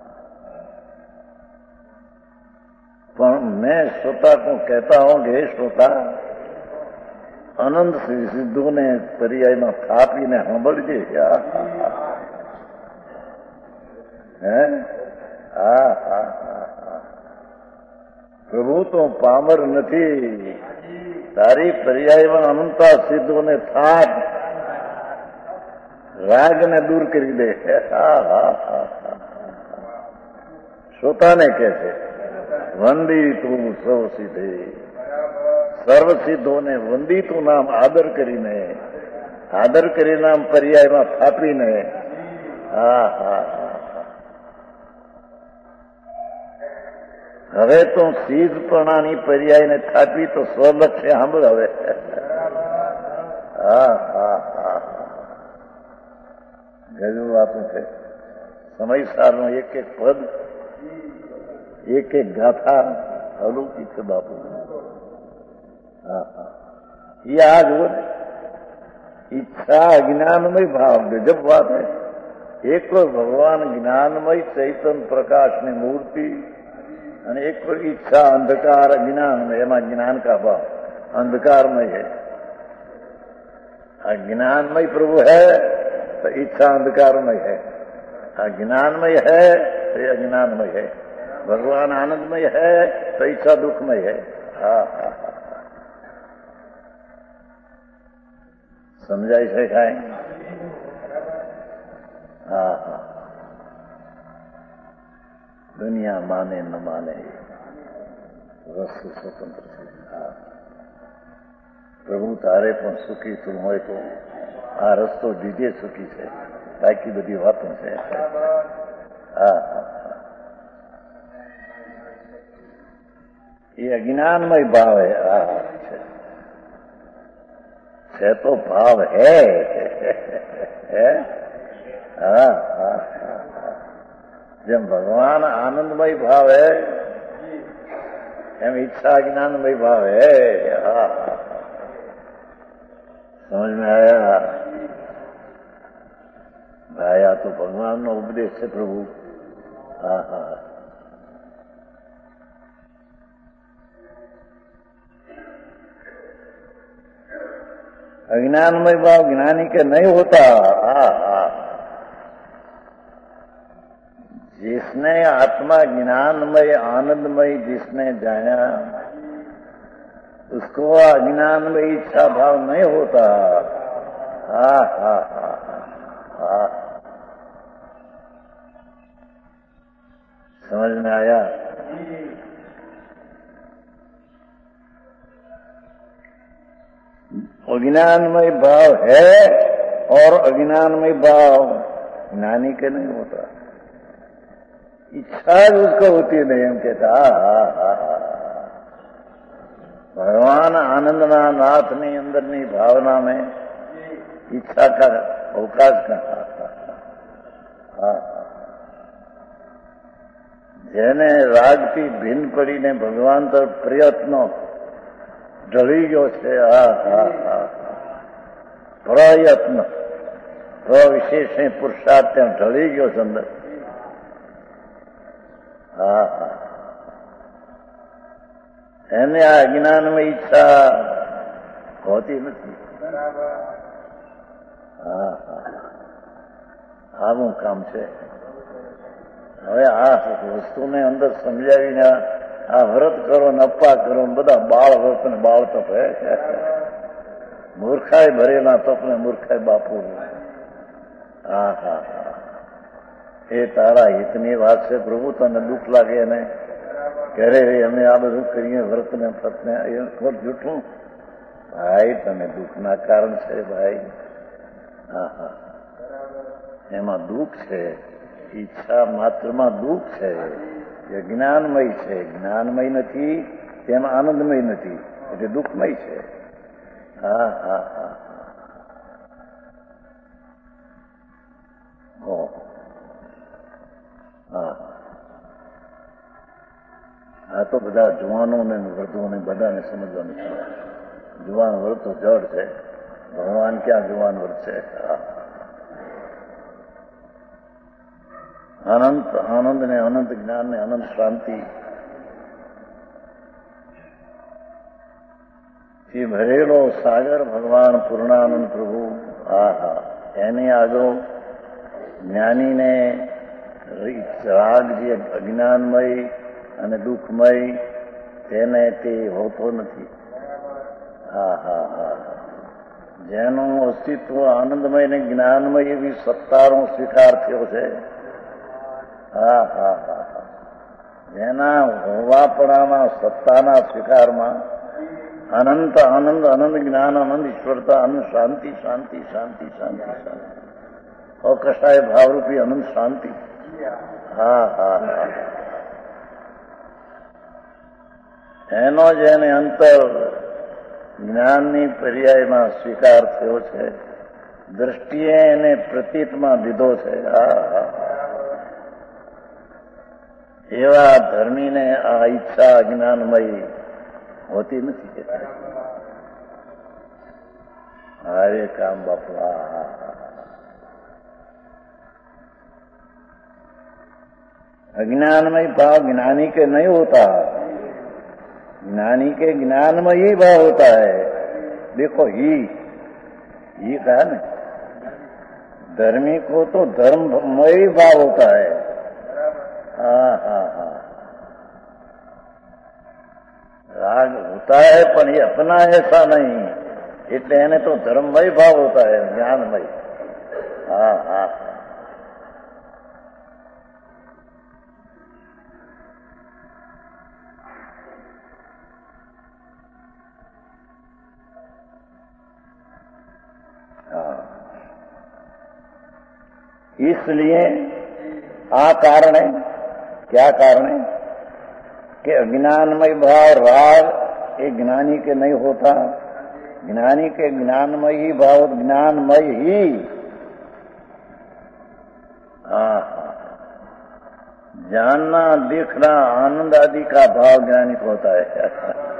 પણ मैं श्रोता को कहता हूं कि हे श्रोता, અનંત સિદ્ધોને પર્યાયમાં થાપીને સાંભળજે. હે હા હા હા. પ્રભુ તો પામર નથી. તારી પર્યાયમાં અનંતા સિદ્ધોને થાપ રાગને દૂર કરી દે. હા હા હા. શ્રોતાને કહે છે વંદી તું સૌ સિદ્ધે. સર્વ સિદ્ધોને વંદી તું નામ આદર કરી નામ પર્યાયમાં થાપીને. હા હા હા. હવે તો સિદ્ધપણાની પર્યાયને થાપી તો સ્વલક્ષ્ય સાંભળ હવે. હા હા હા. ગજુ વાતું છે. સમયસારનું એક એક પદ, એક એક ગાથા અલૌકિક છે બાપુ. હા હા. એ આ જુઓ ને, ઈચ્છા અજ્ઞાનમય ભાવ ગજબ વાત है. એક તો ભગવાન જ્ઞાનમય ચૈતન પ્રકાશની મૂર્તિ અને एक पर इच्छा अंधकार अज्ञान में, एमा ज्ञान का भाव अंधकारमय है. अज्ञानमय प्रभु है तो इच्छा अंधकारमय है. अज्ञानमय है तो अज्ञानमय है. भगवान आनंदमय है तो इच्छा दुखमय है. हाँ हाँ हाँ. समझाई से खाए. हाँ हाँ. दुनिया माने न माने वस्तु स्वतंत्र છે. હા. પ્રભુ તારે પણ સુખી તું હોય તો આ રસ્તો દીધે સુખી છે. બાકી બધી વાતો છે. હા હા. એ અજ્ઞાનમય ભાવ છે તો ભાવ હે. હા હા. જેમ भगवान आनंदमय भाव है एम इच्छा ज्ञानमय भाव है. हाँ समझ में आया. आया तो भगवान नो उपदेश है प्रभु. हाँ हाँ. अज्ञानमय भाव ज्ञानी के नहीं होता. हाँ हाँ. जिसने आत्मा ज्ञानमय आनंदमय जिसने जाना उसको अज्ञानमय इच्छा भाव नहीं होता. हा हा हा हा. समझ में आया. अज्ञानमय भाव है और अज्ञानमय भाव ज्ञानी के नहीं होता. इच्छा उसको होती नहीं. हम कहता भगवान आनंदना नाथनी अंदरनी भावना में इच्छा का अवकाश कहाँ. જેને રાગથી ભિન્ન પડીને ભગવાન તરફ પ્રયત્નો ઢળી ગયો છે. હા હા હા. પ્રયત્ન વિશેષ પુરુષાર્થ ત્યાં ઢળી ગયો છે અંદર. હા હા. એને આ અજ્ઞાનમાં ઈચ્છા હોતી નથી. હા હા. આનું કામ છે. હવે આ વસ્તુને અંદર સમજાવીને આ વ્રત કરો ને અપ્પા કરો ને બધા બાળ વ્રત ને બાળ તપ હે. મૂર્ખાઈ ભરેલા તપ ને મૂર્ખાઈ બાપુ. હા હા હા. એ તારા હિતની વાત છે પ્રભુ. તને દુઃખ લાગે ને ઘરે અમે આ બધું કરીએ વ્રત ને ફત ને એ ખોટ જૂઠું. ભાઈ તને દુઃખના કારણ છે ભાઈ. હા હા. એમાં દુઃખ છે. ઈચ્છા માત્રમાં દુઃખ છે. એ જ્ઞાનમય છે. જ્ઞાનમય નથી તેમાં આનંદમય નથી એટલે દુઃખમય છે. હા હા હા. હા. આ તો બધા જુવાનોને વૃદ્ધોને બધાને સમજવાનું છે. જુવાન વર્ગ તો જડ છે, ભગવાન ક્યાં જુવાન વર્ગ છે. અનંત આનંદ ને અનંત જ્ઞાન ને અનંત શાંતિ થી ભરેલો સાગર ભગવાન પૂર્ણાનંદ પ્રભુ. હા એની આગળ જ્ઞાનીને રાગ જે અજ્ઞાનમય અને દુઃખમય તેને તે હોતો નથી. જેનું અસ્તિત્વ આનંદમય ને જ્ઞાનમય એવી સત્તાનો સ્વીકાર થયો છે. જેના હોવાપણામાં સત્તાના સ્વીકારમાં અનંત આનંદ અનંત જ્ઞાન અનંત ઈશ્વરતા અનંત શાંતિ શાંતિ શાંતિ શાંતિ શાંતિ અકશાય ભાવરૂપી અનંત શાંતિ. એનો જેને અંતર જ્ઞાનની પર્યાયમાં સ્વીકાર થયો છે, દ્રષ્ટિએ એને પ્રતીતમાં દીધો છે. એવા ધર્મીને આ ઈચ્છા અજ્ઞાનમય હોતી નથી. હરે કામ બાપા. अज्ञानमय भाव ज्ञानी के नहीं होता, ज्ञानी के ज्ञानमय ही भाव होता है. देखो ही कहा ना, धर्मी को तो धर्ममय भाव होता है. राग होता है पर ये अपना ऐसा नहीं, એટલે એને તો ધર્મમય ભાવ હોता है, ज्ञानमय. इसलिए आ कारण है, क्या कारण है कि अज्ञानमय भाव राग ये ज्ञानी के नहीं होता. ज्ञानी के ज्ञानमय ही भाव, ज्ञानमय ही. जानना देखना आनंद आदि का भाव ज्ञानी को होता है.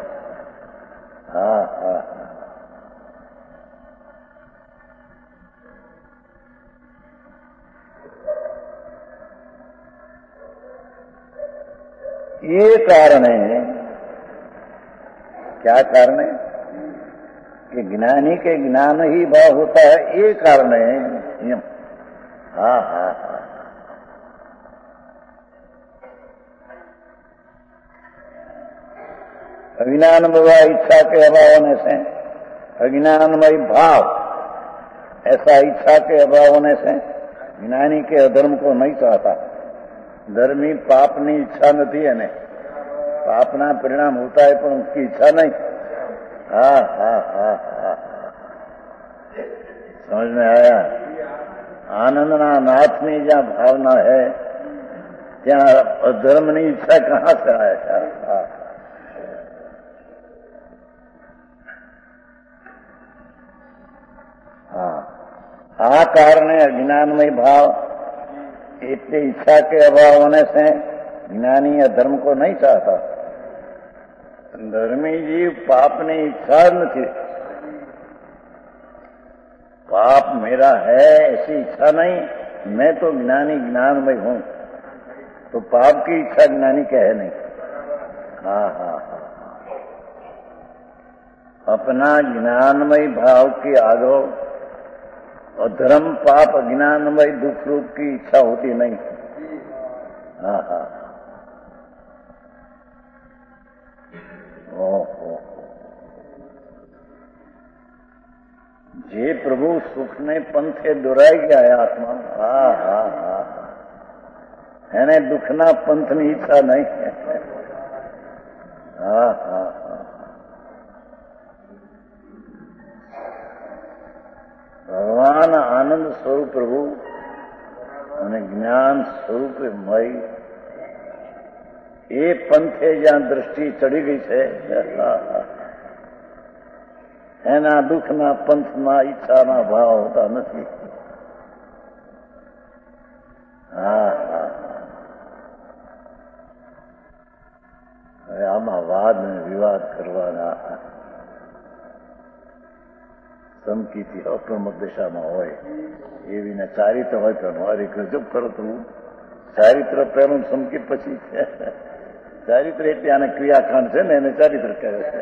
ये कारण है. क्या कारण है कि ज्ञानी के ज्ञान ही भाव होता है, ये कारण है. अज्ञानमय इच्छा के अभाव होने से, अज्ञानमय भाव ऐसा इच्छा के अभाव होने से ज्ञानी के अधर्म को नहीं चाहता. धर्मी पापनी इच्छा नहीं है, पापना परिणाम होता है पर उसकी इच्छा नहीं. समझ में आया. आनंदना नाथनी जहाँ भावना है ત્યાં અધર્મની ઈચ્છા કहाँ से आए. આ કારણે અજ્ઞાનમય ભાવ એટલે ઈચ્છા के अभाव होने से ज्ञानी अधर्म को नहीं चाहता. धर्मी जीव पापनी इच्छा नहीं, पाप मेरा है ऐसी इच्छा नहीं. मैं तो ज्ञानी ज्ञानमय हूं, तो पाप की इच्छा ज्ञानी के है नहीं. अपना ज्ञानमय भाव के आगे अधर्म पाप अज्ञानमय दुख रूप की इच्छा होती नहीं. જે પ્રભુ સુખને પંથે દોરાઈ ગયા આત્મા, એને દુઃખના પંથની ઈચ્છા નહીં. ભગવાન આનંદ સ્વરૂપ પ્રભુ અને જ્ઞાન સ્વરૂપ મય એ પંથે જ્યાં દ્રષ્ટિ ચડી ગઈ છે એના દુઃખના પંથમાં ઈચ્છાના ભાવ હોતા નથી. આમાં વાદ ને વિવાદ કરવાના ધમકીથી અપ્રમત દશામાં હોય એવીને ચારિત્ર હોય તો મારી ગજબ કરો તો ચારિત્ર પહેલું સંકિત પછી ચારિત્ર એટલે આને ક્રિયાકાંડ છે ને એને ચારિત્ર કહે છે.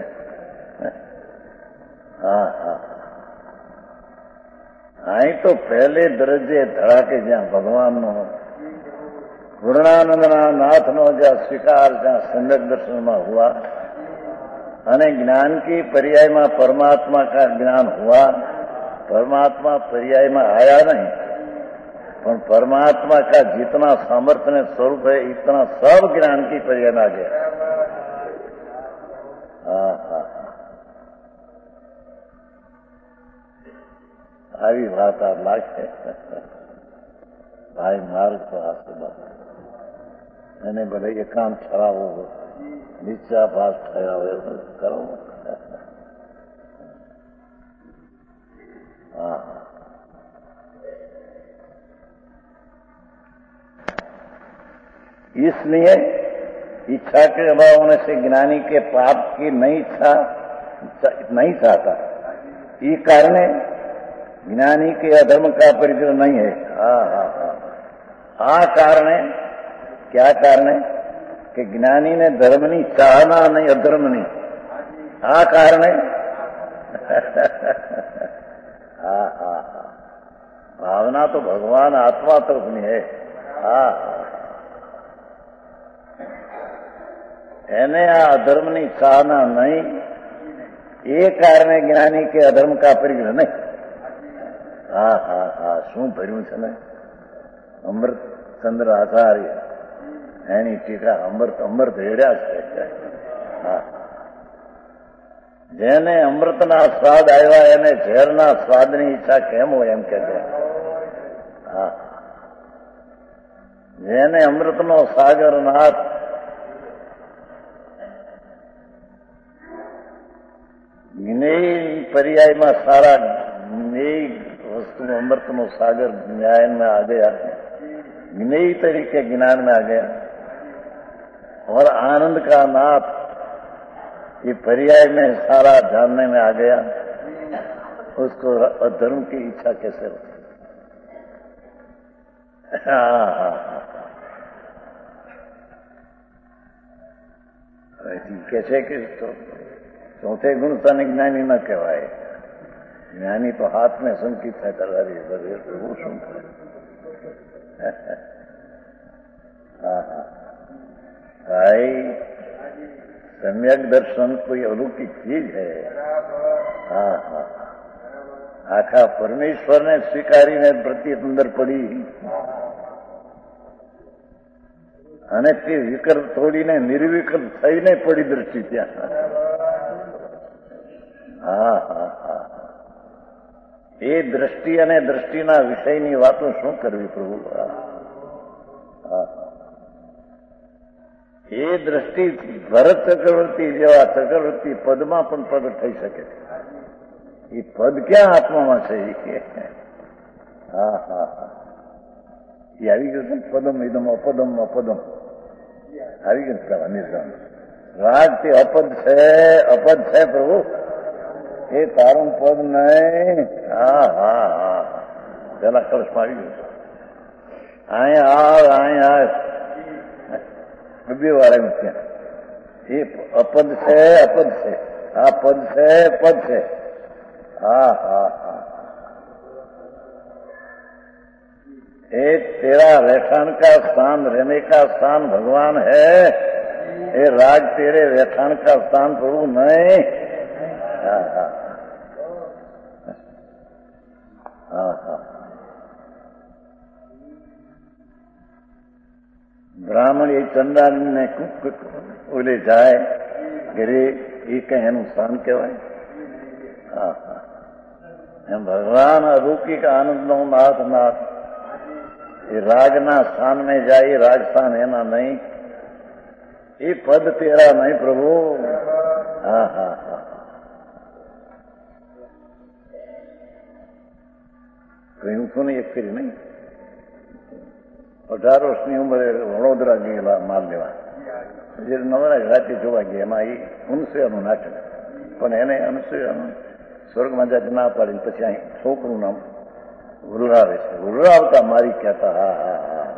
હા હા અહીં તો પહેલે દરજ્જે ધડાકે જ્યાં ભગવાનનો પૂર્ણાનંદના નાથનો જ્યાં સ્વીકાર જ્યાં સમ્યક दर्शનમાં हुआ અને ज्ञान की पर्याय में परमात्मा का ज्ञान हुआ. परमात्मा पर्याय में आया नहीं पर परमात्मा का जितना सामर्थ्य ने स्वरूप है इतना सब ज्ञान की पर्याय में आ गया. हाँ हाँ આવી વાત આ લાગે ભાઈ માર્ગ તો આસમાં એને ભલે એકાંત ઠરાવો નિશ્ચાભાસ ઠરાવો કરો. हाँ इसलिए इच्छा के अभाव होने से ज्ञानी के पाप की नहीं इच्छा नहीं चाहता. ये कारण ज्ञानी के अधर्म का परिचय नहीं है. हाँ हाँ हाँ आ कारण है. क्या कारण है कि ज्ञानी ने धर्म नहीं चाहना नहीं अधर्म नहीं. आ कारण है. हाँ हाँ हाँ भावना तो भगवान आत्मा तरफ नहीं है. हाँ એને આ અધર્મની ચાહના નહીં એ કારણે જ્ઞાની કે અધર્મ કા પરિગ્રહ નહીં. હા હા હા શું ભર્યું છે ને અમૃતચંદ્ર આચાર્ય એની ટીકા અમૃત હેડ્યા છે. હા જેને અમૃતના સ્વાદ આવ્યા એને ઝેરના સ્વાદની ઈચ્છા કેમ હોય એમ કે છે. હા જેને અમૃતનો સાગર નાથ જ્ઞેય પર્યાયમાં સારા જ્ઞેય वस्तु अमृत सागर ज्ञान में आ गया. ज्ञेय तरीके ज्ञान में आ गया और आनंद का नाथ ये पर्याय में सारा जानने में आ गया. उसको अधर्म की इच्छा कैसे हो. कैसे कि तो चौथे गुण सन ज्ञानी न कहवाए. ज्ञानी तो हाथ में संकित है तलवारी वो सुन. भाई सम्यक दर्शन कोई अलौकिक चीज है. हाँ हाँ आखा परमेश्वर ने स्वीकारी ने प्रति अंदर पड़ी અને તે વિકલ્પ તોડીને નિર્વિકલ્પ થઈને પડી દ્રષ્ટિ ત્યાં. હા હા હા એ દ્રષ્ટિ અને દ્રષ્ટિના વિષયની વાતો શું કરવી પ્રભુ. એ દ્રષ્ટિ ભરત ચક્રવર્તી જેવા ચક્રવર્તી પદમાં પણ પ્રગટ થઈ શકે. એ પદ ક્યાં આત્મામાં છે. હા હા હા એ આવી ગયું છે. પદમ ઇદમ અપદમ અપદમ આવી ગયું નિર્ધાન. રાજ તે અપદ છે પ્રભુ. એ તારું પદ નહીં. હા હા હા પેલા કળશમાં આવી ગયું. અહીંયા બે વાર એમ ત્યાં એ અપદ છે અપદ છે. આ પદ છે પદ છે. હા હા હા ये तेरा रहठान का स्थान रहने का स्थान भगवान है. ये राज तेरे रहठान का स्थान प्रभु नहीं. हाँ हाँ हाँ हाँ ब्राह्मण ये चंदा ने बोले जाए घरे ये कहीं नुकसान कहवाय. हाँ हाँ भगवान अलौकिक आनंद नो नाथ नाथ ये राजना स्थान में जाए. राजस्थान है ना नहीं. ये पद तेरा नहीं प्रभु. हाँ हाँ हाँ કહ્યું છું ને એક ફેરી નહીં. 18 વર્ષની ઉંમરે વડોદરા ગયેલા માલ લેવા. જે નવરાજ રાતે જોવા ગયા એમાં એ અનસૂયાનું નાટક, પણ એને અનસૂયાનું સ્વર્ગમાં જાત ના પાડીને પછી અહીં છોકરું નામ વૃરાવે છે. વૃરાવતા મારી કહેતા હા હા હા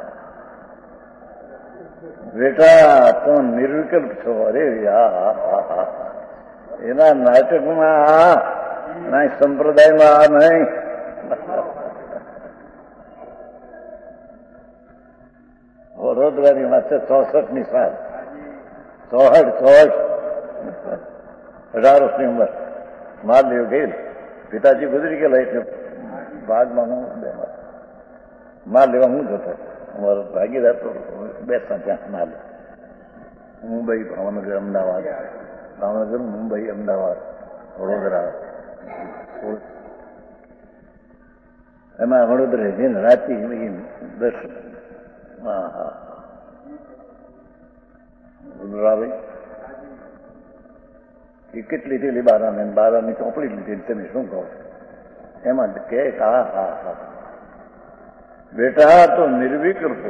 બેટા તો નિર્વિકલ્પ છો. અરે હા હા હા હા એના નાટકમાં આ ના સંપ્રદાયમાં આ નહીં. વડોદરાની વાત છે 64ની સાલ 64 18 વર્ષની ઉંમર મહાદેવ ગયેલ. પિતાજી ગુજરી ગયેલા એટલે ભાગમાં હું માલ લેવા હું જતો. અમારો ભાગીદાર તો બેસતા ત્યાં માલ મુંબઈ, ભાવનગર, અમદાવાદ, ભાવનગર, મુંબઈ, અમદાવાદ, વડોદરા. એમાં વડોદરા જઈને રાતે દર્શન. હા હા વડોદરાભાઈ ટિકિટ લીધેલી બારાની ચોપડી લીધેલી. તમે શું કહો છો? એમાં કે હા હા હા બેટા તો નિર્વિકલ્પ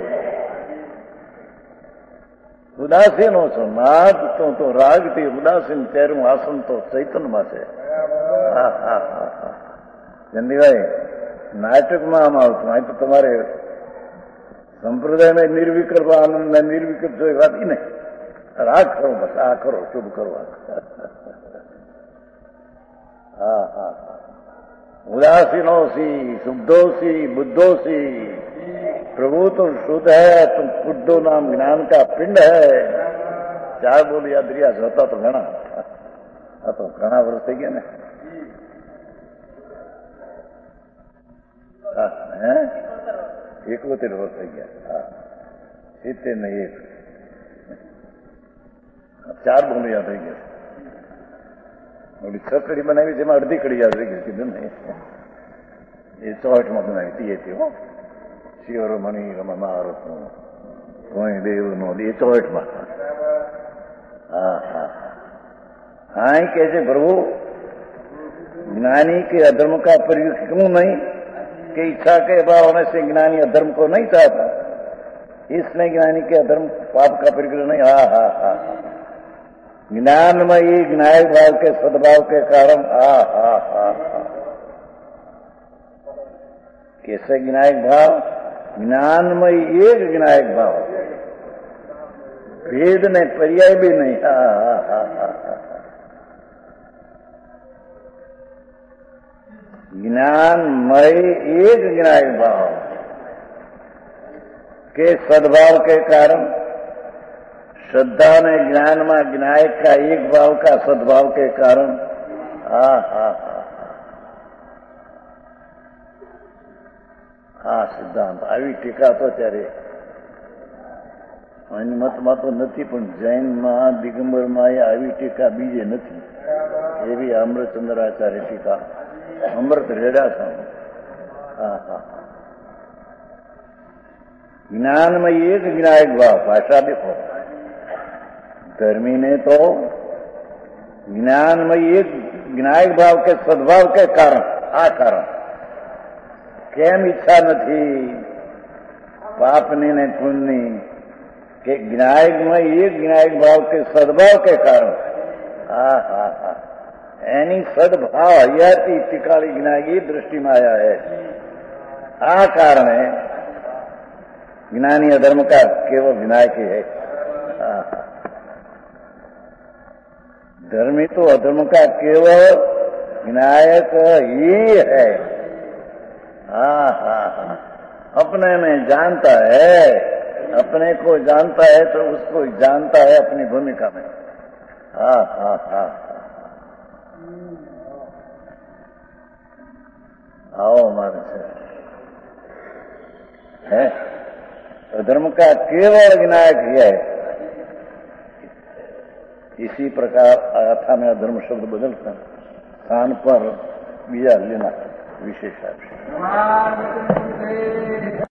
ઉદાસીનો છો. નાદ તો રાગથી ઉદાસીન તેરું આસન તો ચૈતનમાં છે. હા હા હા હા ચંદીભાઈ નાટકમાં આમ આવતું. અહીં તો તમારે સંપ્રદાયમાં નિર્વિકલ્પ આનંદ નિર્વિકલ્પ જો વાત નહીં. રાગ કરો બસ, આ કરો, શુભ કરો. હા હા उदासीनोसी शुद्धोसी बुद्धोसी प्रभु तुम शुद्ध है, तुम बुद्धो नाम ज्ञान का पिंड है. 4 બોલ યાદ રહ્યા હતા તો ઘણા. આ તો ઘણા વર્ષ થઈ ગયા ને. 71 વર્ષ થઈ ગયા. 70 ને 1 4 બોલ યાદ થઈ ગયા. ઓલી 6 કડી બનાવી છે, એમાં અડધી કડી યાદ રહી ગઈ. કીધું ને એ 64માં બનાવી હતી. હો શિવર મણી રમારો કોઈ દેવ નો એ 64માં. હા હા હા કે છે प्रभु ज्ञानी के अधर्म का परियोग क्यों नहीं कि इच्छा के अभाव होने से ज्ञानी अधर्म को नहीं चाहता, इसलिए ज्ञानी के अधर्म पाप का परिग्रह नहीं. हा हा हा ज्ञानमयी ज्ञायक भाव के सद्भाव के कारण. हा हा हा कैसे ज्ञायक भाव? ज्ञानमयी एक ज्ञायक भाव, भेद ने पर्याय भी नहीं. हा हा हा हा ज्ञानमय एक ज्ञायक भाव के सद्भाव के कारण. श्रद्धा ने ज्ञान में ज्ञायक का एक भाव का सद्भाव के कारण. हा हा हा આ સિદ્ધાંત આવી ટીકા તો ત્યારે મતમાં તો નથી, પણ જૈનમાં દિગંબરમાં આવી ટીકા બીજે નથી. એવી અમૃતચંદ્રાચાર્ય ટીકા અમૃત રેડા છે. હા હા જ્ઞાનમાં એક જ્ઞાયક ભાવ. ભાષા દેખો, धर्मी ने तो ज्ञान में एक ज्ञायक भाव के सद्भाव के कारण. आ कारण केम ઈચ્છા નથી પાપની ને પુણ્યની કે જ્ઞાયક में एक ज्ञायक भाव के सद्भाव के कारण. હા હા હા એની સદભાવ હૈયાથી ટીકાળી જ્ઞાયક એ दृष्टिમાં आया है. आ कारण है ज्ञानी अधर्म का केवल विनायक ही है. हाँ धर्मी तो अधर्म का केवल विनायक ही है. हाँ हाँ हाँ अपने में जानता है, अपने को जानता है तो उसको जानता है अपनी भूमिका में. हाँ हाँ हाँ आओ हमारे से है. धर्म का केवल विनायक ही है. इसी प्रकार अथा में धर्म शब्द बदलकर स्थान पर बीजा लेना विशेष है.